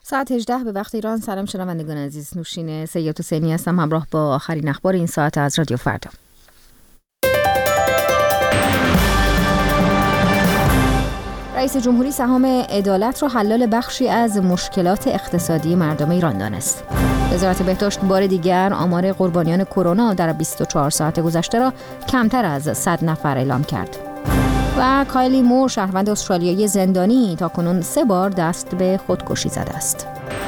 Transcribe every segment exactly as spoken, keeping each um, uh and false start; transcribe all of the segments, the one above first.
ساعت هجده به وقت ایران. سلام شنوندگان عزیز، نوشین سید حسینی هستم همراه با آخرین اخبار این ساعت از رادیو فردا. رئیس جمهوری سهام عدالت را حلال بخشی از مشکلات اقتصادی مردم ایران دانست. وزارت بهداشت بار دیگر آمار قربانیان کرونا در بیست و چهار ساعت گذشته را کمتر از صد نفر اعلام کرد. و کایلی مور، شهروند استرالیایی زندانی، تاکنون سه بار دست به خودکشی زده است.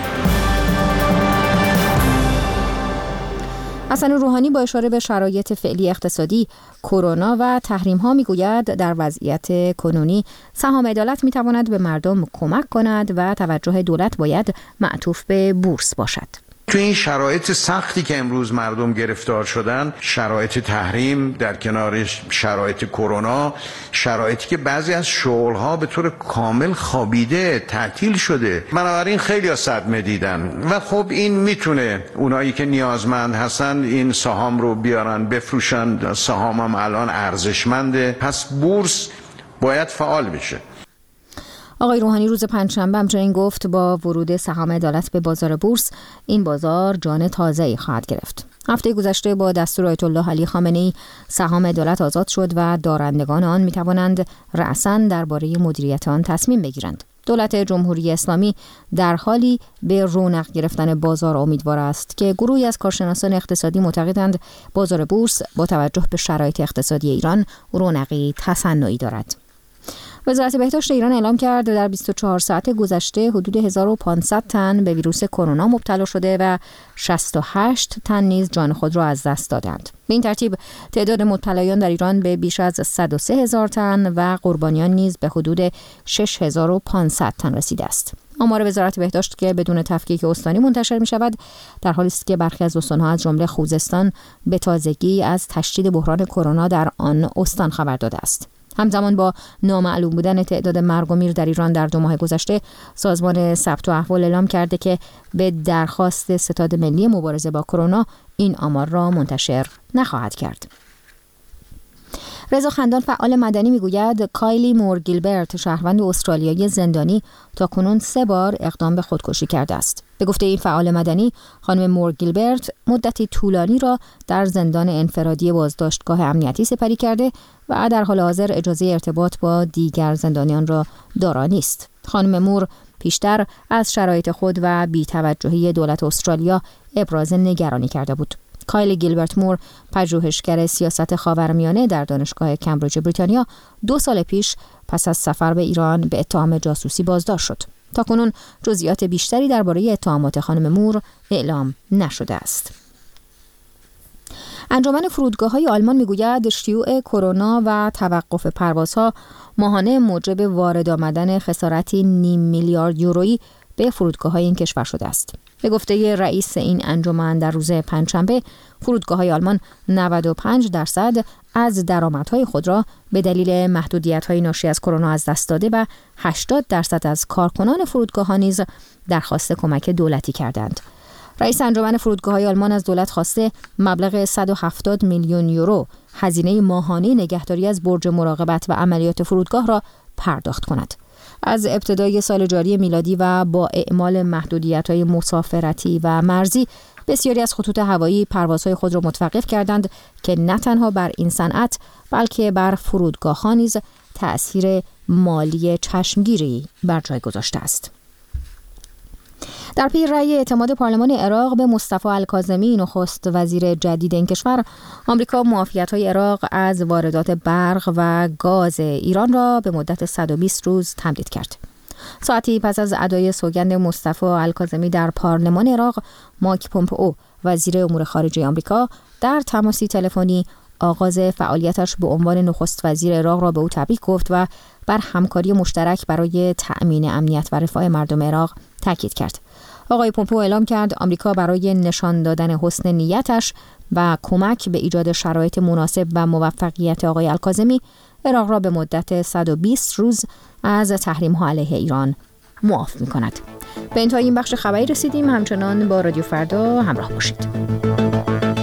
حسن روحانی با اشاره به شرایط فعلی اقتصادی، کرونا و تحریم‌ها میگوید در وضعیت کنونی سهام عدالت میتواند به مردم کمک کند و توجه دولت باید معطوف به بورس باشد. تو این شرایط سختی که امروز مردم گرفتار شدن، شرایط تحریم در کنار شرایط کرونا، شرایطی که بعضی از شغل‌ها به طور کامل خوابیده، تعطیل شده، بنابراین خیلی ها صدمه دیدن و خب این میتونه اونایی که نیازمند هستن این سهام رو بیارن بفروشن. سهام هم الان ارزشمنده، پس بورس باید فعال بشه. آقای روحانی روز پنجشنبه همچنین گفت با ورود سهام عدالت به بازار بورس، این بازار جان تازه‌ای خواهد گرفت. هفته گذشته با دستور آیت الله علی خامنه‌ای سهام عدالت آزاد شد و دارندگان آن می‌توانند رأساً درباره مدیریت آن تصمیم بگیرند. دولت جمهوری اسلامی در حالی به رونق گرفتن بازار امیدوار است که گروهی از کارشناسان اقتصادی معتقدند بازار بورس با توجه به شرایط اقتصادی ایران رونقی تصنعی دارد. وزارت بهداشت ایران اعلام کرد در بیست و چهار ساعت گذشته حدود هزار و پانصد تن به ویروس کرونا مبتلا شده و شصت و هشت تن نیز جان خود را از دست دادند. به این ترتیب تعداد مبتلایان در ایران به بیش از صد و سه هزار تن و قربانیان نیز به حدود شش هزار و پانصد تن رسیده است. آمار وزارت بهداشت که بدون تفکیک استانی منتشر می شود در حالی است که برخی از استان‌ها از جمله خوزستان به تازگی از تشدید بحران کرونا در آن استان خبر داده است. همزمان با نامعلوم بودن تعداد مرگ و میر در ایران در دو ماه گذشته، سازمان ثبت و احوال اعلام کرده که به درخواست ستاد ملی مبارزه با کرونا این آمار را منتشر نخواهد کرد. رضا خندان، فعال مدنی، میگوید کایلی مور گیلبرت، شهروند استرالیایی زندانی، تاکنون سه بار اقدام به خودکشی کرده است. به گفته این فعال مدنی، خانم مور گیلبرت مدتی طولانی را در زندان انفرادی بازداشتگاه امنیتی سپری کرده و در حال حاضر اجازه ارتباط با دیگر زندانیان را دارا نیست. خانم مور پیشتر از شرایط خود و بی‌توجهی دولت استرالیا ابراز نگرانی کرده بود. کایل گیلبرت مور، پژوهشگر سیاست خاورمیانه در دانشگاه کمبریج بریتانیا، دو سال پیش پس از سفر به ایران به اتهام جاسوسی بازداشت شد. تاکنون جزئیات بیشتری درباره اتهامات خانم مور اعلام نشده است. انجمن فرودگاه‌های آلمان میگوید شیوع کرونا و توقف پروازها ماهانه موجب وارد آمدن خسارتی نیم میلیارد یورویی به فرودگاه‌های این کشور شده است. به گفته رئیس این انجمن در روز پنجشنبه، فرودگاه‌های آلمان نود و پنج درصد از درآمدهای خود را به دلیل محدودیت‌های ناشی از کرونا از دست داده و هشتاد درصد از کارکنان فرودگاه‌ها نیز درخواست کمک دولتی کردند. رئیس انجمن فرودگاه‌های آلمان از دولت خواسته مبلغ صد و هفتاد میلیون یورو هزینه ماهانه نگهداری از برج مراقبت و عملیات فرودگاه را پرداخت کند. از ابتدای سال جاری میلادی و با اعمال محدودیت‌های مسافرتی و مرزی، بسیاری از خطوط هوایی پروازهای خود را متوقف کردند که نه تنها بر این صنعت بلکه بر فرودگاه‌ها نیز تأثیر مالی چشمگیری بر جای گذاشته است. در پی رأی اعتماد پارلمان عراق به مصطفی الکاظمی، نخست وزیر جدید این کشور، آمریکا معافیت‌های عراق از واردات برق و گاز ایران را به مدت صد و بیست روز تمدید کرد. ساعتی پس از ادای سوگند مصطفی الکاظمی در پارلمان عراق، مایک پومپئو، وزیر امور خارجه آمریکا، در تماسی تلفنی آغاز فعالیتش به عنوان نخست وزیر عراق را به او تبریک گفت و بر همکاری مشترک برای تأمین امنیت و رفاه مردم عراق تاکید کرد. آقای پومپئو اعلام کرد آمریکا برای نشان دادن حسن نیتش و کمک به ایجاد شرایط مناسب و موفقیت آقای الکاظمی، عراق را به مدت صد و بیست روز از تحریم‌ها علیه ایران معاف می‌کند. به انتهای این بخش خبری رسیدیم. همچنان با رادیو فردا همراه باشید.